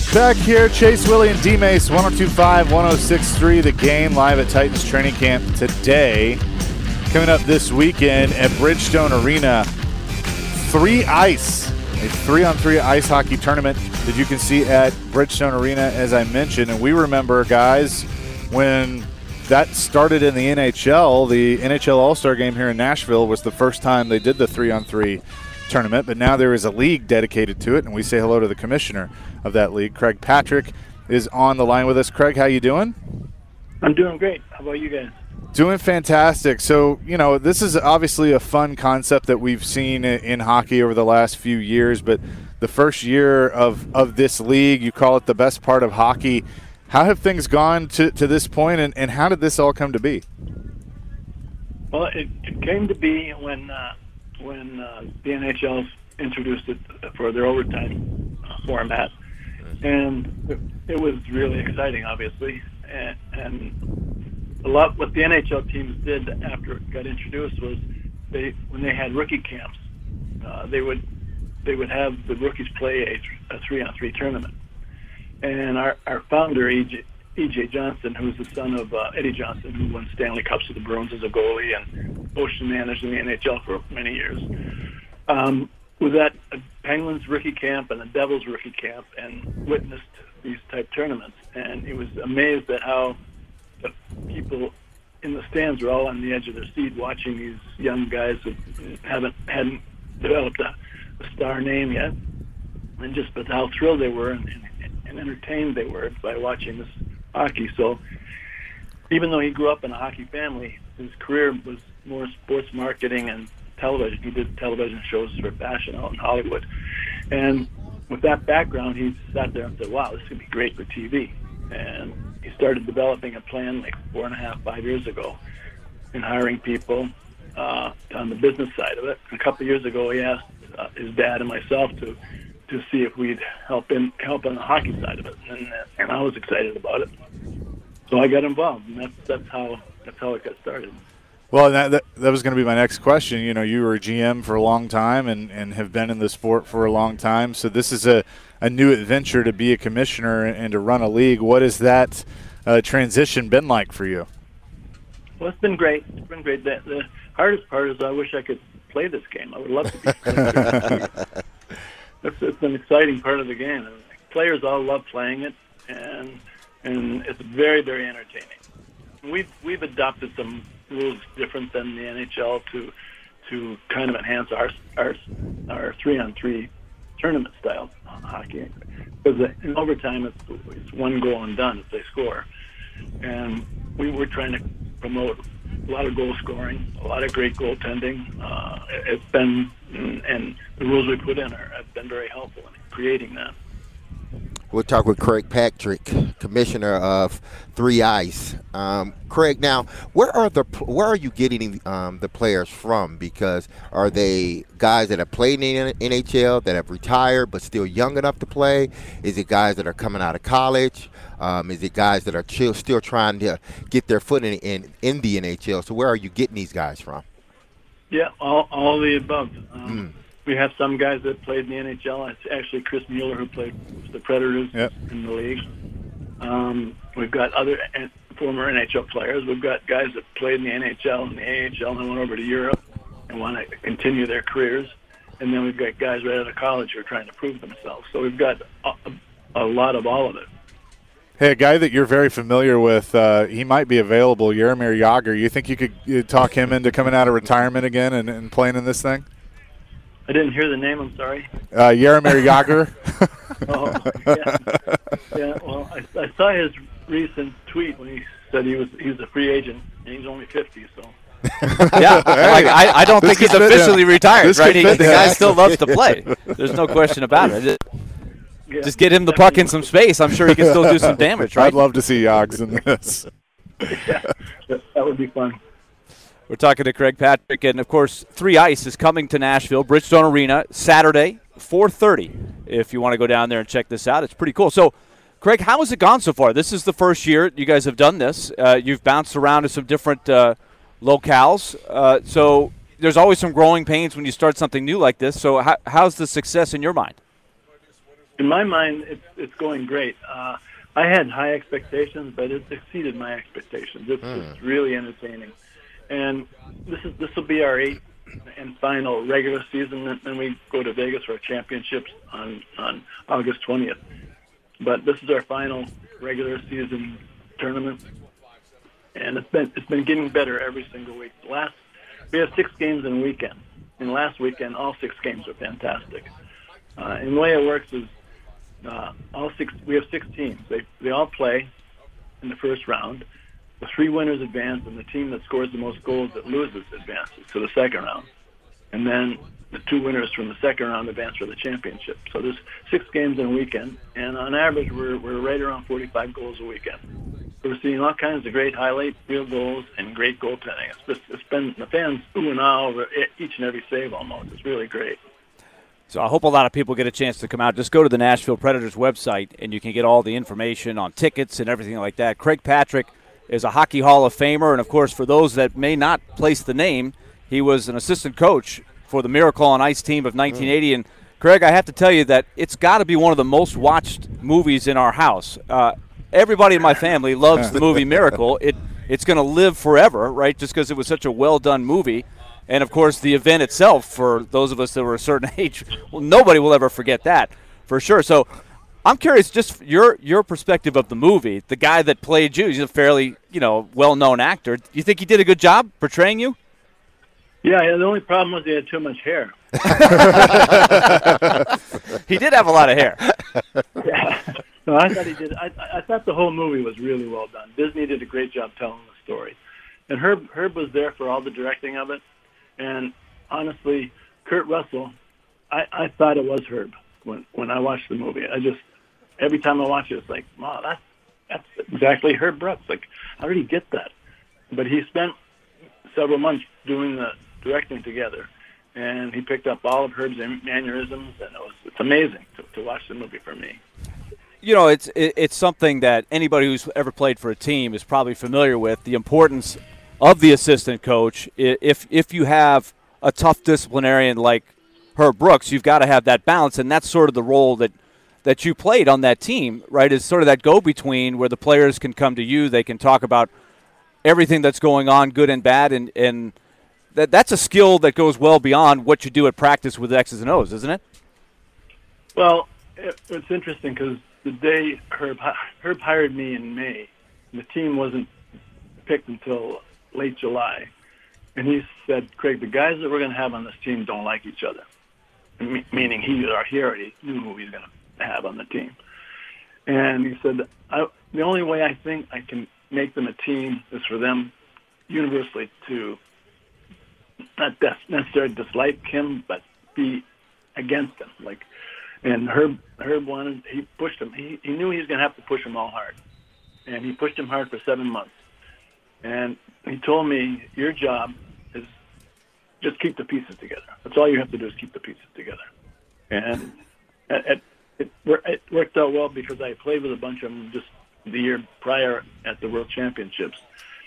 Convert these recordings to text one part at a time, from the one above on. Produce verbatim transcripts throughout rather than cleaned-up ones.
Back here, Chase, Willie, and D-Mace, one oh two point five, one oh six point three, The Game, live at Titans Training Camp today. Coming up this weekend at Bridgestone Arena, three ice, a three-on-three ice hockey tournament that you can see at Bridgestone Arena, as I mentioned. And we remember, guys, when that started in the N H L, the N H L All-Star Game here in Nashville was the first time they did the three-on-three tournament, but now there is a league dedicated to it, and we say hello to the commissioner of that league. Craig Patrick is on the line with us. Craig, how you doing? I'm doing great. How about you guys? Doing fantastic. So, you know, this is obviously a fun concept that we've seen in hockey over the last few years, but the first year of, of this league, you call it the best part of hockey. How have things gone to, to this point, and, and how did this all come to be? Well, it, it came to be when uh, when uh, the N H L introduced it for their overtime uh, format, and it, it was really exciting, obviously. And, and a lot what the N H L teams did after it got introduced was they when they had rookie camps, uh, they would they would have the rookies play a, a three-on-three tournament. And our, our founder, E J, E J Johnson, who's the son of uh, Eddie Johnson, who won Stanley Cups with the Bruins as a goalie and ocean managed in the N H L for many years, um, was at a Penguins rookie camp and a Devils rookie camp and witnessed these type tournaments. And he was amazed at how the people in the stands were all on the edge of their seat watching these young guys who haven't hadn't developed a, a star name yet, and just but how thrilled they were and, and, and entertained they were by watching this hockey. So even though he grew up in a hockey family, his career was more sports marketing and television. He did television shows for fashion out in Hollywood. And with that background, he sat there and said, wow, this could be great for T V. And he started developing a plan like four and a half, five years ago and hiring people uh, on the business side of it. A couple of years ago, he asked uh, his dad and myself to to see if we'd help him help on the hockey side of it, and and I was excited about it, so I got involved, and that's that's how that's how it got started. Well, that that, that was going to be my next question. You know, you were a G M for a long time and, and have been in the sport for a long time, so this is a, a new adventure to be a commissioner and to run a league. What has that uh, transition been like for you? Well, it's been great. It's been great. The, the hardest part is I wish I could play this game. I would love to be. It's, it's an exciting part of the game. And players all love playing it, and and it's very, very entertaining. We've we've adopted some rules different than the N H L to to kind of enhance our our our three-on-three tournament style hockey. Because in overtime, it's, it's one goal and done if they score, and we were trying to promote a lot of goal scoring, a lot of great goaltending. Uh, it's been, and the rules we put in are, have been very helpful in creating that. We'll talk with Craig Patrick, commissioner of Three Ice. Um, Craig, now where are the where are you getting um, the players from? Because are they guys that have played in the N H L that have retired but still young enough to play? Is it guys that are coming out of college? Um, is it guys that are chill, still trying to get their foot in, in in the N H L? So where are you getting these guys from? Yeah, all all of the above. Um, mm. We have some guys that played in the N H L. It's actually Chris Mueller who played with the Predators yep. in the league. Um, we've got other former N H L players. We've got guys that played in the N H L and the A H L and went over to Europe and want to continue their careers. And then we've got guys right out of college who are trying to prove themselves. So we've got a, a lot of all of it. Hey, a guy that you're very familiar with, uh, he might be available, Jaromir Jagr. You think you could you talk him into coming out of retirement again and, and playing in this thing? I didn't hear the name. I'm sorry. Uh, Jaromir Jagr. oh, yeah. yeah. Well, I, I saw his recent tweet when he said he was he was a free agent and he's only fifty. So. yeah, like, I, I don't think he's officially him. retired. This right, he, the guy still loves to play. There's no question about it. Just, yeah, just get him the puck in some space. I'm sure he can still do some damage. Right? I'd love to see Yogs in this. yeah, that would be fun. We're talking to Craig Patrick, and, of course, Three Ice is coming to Nashville, Bridgestone Arena, Saturday, four thirty, if you want to go down there and check this out. It's pretty cool. So, Craig, how has it gone so far? This is the first year you guys have done this. Uh, you've bounced around to some different uh, locales. Uh, so there's always some growing pains when you start something new like this. So how, how's the success in your mind? in my mind, it's it's going great. Uh, I had high expectations, but it's exceeded my expectations. It's, mm. it's really entertaining, and this is this will be our eighth and final regular season, and then we go to Vegas for our championships on on August twentieth. But this is our final regular season tournament, and it's been it's been getting better every single week. Last we have six games in a weekend, and last weekend all six games were fantastic. Uh, and the way it works is uh, all six we have six teams. They they all play in the first round. The three winners advance, and the team that scores the most goals that loses advances to the second round. And then the two winners from the second round advance for the championship. So there's six games in a weekend, and on average, we're we're right around forty-five goals a weekend. We're seeing all kinds of great highlight reel goals and great goaltending. It's, just, it's been the fans ooh and ah over each and every save almost. It's really great. So I hope a lot of people get a chance to come out. Just go to the Nashville Predators website, and you can get all the information on tickets and everything like that. Craig Patrick is a Hockey Hall of Famer, and, of course, for those that may not place the name, he was an assistant coach for the Miracle on Ice team of nineteen eighty. And, Craig, I have to tell you that it's got to be one of the most watched movies in our house. Uh, everybody in my family loves the movie Miracle. It It's going to live forever, right, just because it was such a well-done movie. And, of course, the event itself, for those of us that were a certain age, well, nobody will ever forget that for sure. So I'm curious, just your your perspective of the movie. The guy that played you, he's a fairly, you know, well-known actor. Do you think he did a good job portraying you? Yeah, yeah, the only problem was he had too much hair. He did have a lot of hair. Yeah. No, I thought he did. I, I thought the whole movie was really well done. Disney did a great job telling the story. And Herb, Herb was there for all the directing of it. And honestly, Kurt Russell, I, I thought it was Herb when, when I watched the movie. I just, every time I watch it, it's like, wow, that's, that's exactly Herb Brooks. Like, how did he get that? But he spent several months doing the directing together, and he picked up all of Herb's mannerisms, and it was, it's amazing to, to watch the movie for me. You know, it's it, it's something that anybody who's ever played for a team is probably familiar with, the importance of the assistant coach. If if you have a tough disciplinarian like Herb Brooks, you've got to have that balance, and that's sort of the role that, that you played on that team, right, is sort of that go-between where the players can come to you, they can talk about everything that's going on, good and bad, and, and that that's a skill that goes well beyond what you do at practice with X's and O's, isn't it? Well, it, it's interesting because the day Herb, Herb hired me in May, the team wasn't picked until late July. And he said, Craig, the guys that we're going to have on this team don't like each other. Me- meaning he, he already knew who he was going to have on the team. And he said, I, the only way I think I can make them a team is for them universally to not necessarily dislike him, but be against him. Like, and Herb, Herb wanted, he pushed him. He, he knew he was going to have to push him all hard. And he pushed him hard for seven months. And he told me, your job is just keep the pieces together. That's all you have to do is keep the pieces together. And it, it, it worked out well because I played with a bunch of them just the year prior at the World Championships.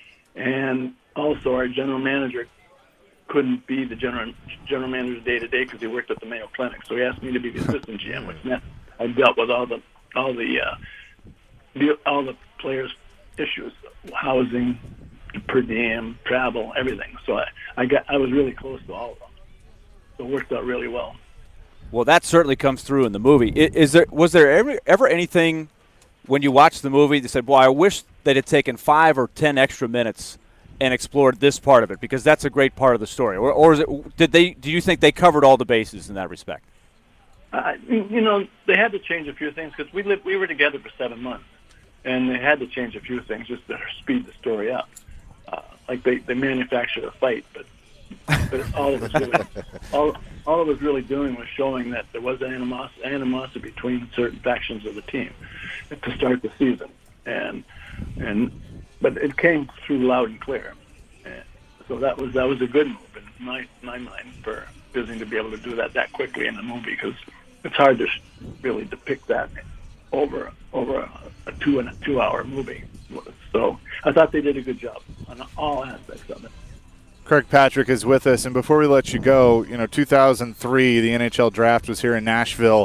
And also our general manager couldn't be the general general manager day to day because he worked at the Mayo Clinic. So he asked me to be the assistant G M, which meant I dealt with all the all the, uh, the all the players' issues, housing, per diem, travel, everything. So I, I got I was really close to all of them. So it worked out really well. Well, that certainly comes through in the movie. Is there was there ever ever anything when you watched the movie that said, "Well, I wish that had taken five or ten extra minutes and explored this part of it," because that's a great part of the story? Or, or is it? Did they? Do you think they covered all the bases in that respect? Uh, you know, they had to change a few things because we lived, we were together for seven months, and they had to change a few things just to speed the story up. Uh, like they, they manufactured a fight, but, but all of us really, all all of us really doing was showing that there was animosity, animosity between certain factions of the team to start the season, and and but it came through loud and clear. And so that was that was a good move in my my mind for Disney to be able to do that that quickly in the movie, because it's hard to really depict that over over a, a two and a two hour movie. So I thought they did a good job on all aspects of it. Craig Patrick is with us, and before we let you go, you know, two thousand three, the N H L draft was here in Nashville.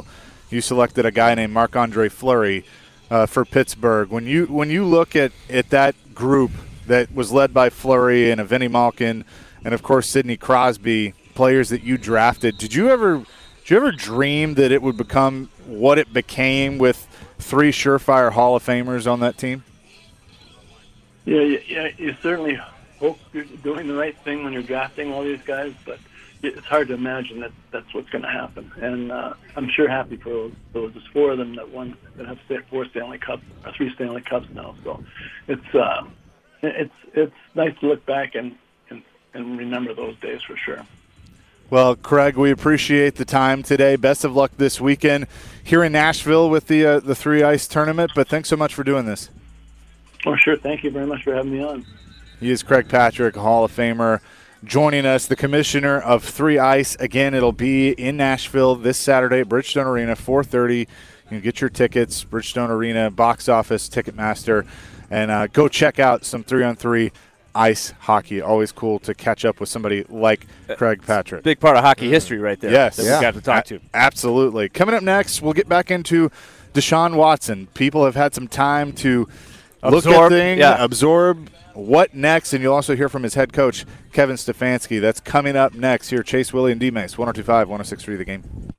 you selected a guy named Marc-Andre Fleury uh, for Pittsburgh. When you when you look at, at that group that was led by Fleury and Evgeny Malkin and, of course, Sidney Crosby, players that you drafted, did you ever did you ever dream that it would become what it became with three surefire Hall of Famers on that team? Yeah, yeah, yeah, you certainly hope you're doing the right thing when you're drafting all these guys, but it's hard to imagine that that's what's going to happen. And uh, I'm sure happy for those. those. There's four of them that won that have four Stanley Cups, or three Stanley Cups now. So it's uh, it's it's nice to look back and, and and remember those days for sure. Well, Craig, we appreciate the time today. Best of luck this weekend here in Nashville with the uh, the Three Ice tournament. But thanks so much for doing this. Oh, sure. Thank you very much for having me on. He is Craig Patrick, Hall of Famer, joining us, the commissioner of Three Ice. Again, it'll be in Nashville this Saturday at Bridgestone Arena, four thirty. You can get your tickets, Bridgestone Arena, box office, Ticketmaster, and uh, go check out some three-on-three ice hockey. Always cool to catch up with somebody like Craig Patrick. Big part of hockey history right there. Yes. That yeah. we got to talk to. A- absolutely. Coming up next, we'll get back into Deshaun Watson. People have had some time to look Absorb, at things, yeah. absorb what next, and you'll also hear from his head coach, Kevin Stefanski. That's coming up next here. Chase, Willie, and D-Mace, one oh two point five, one oh six point three The Game.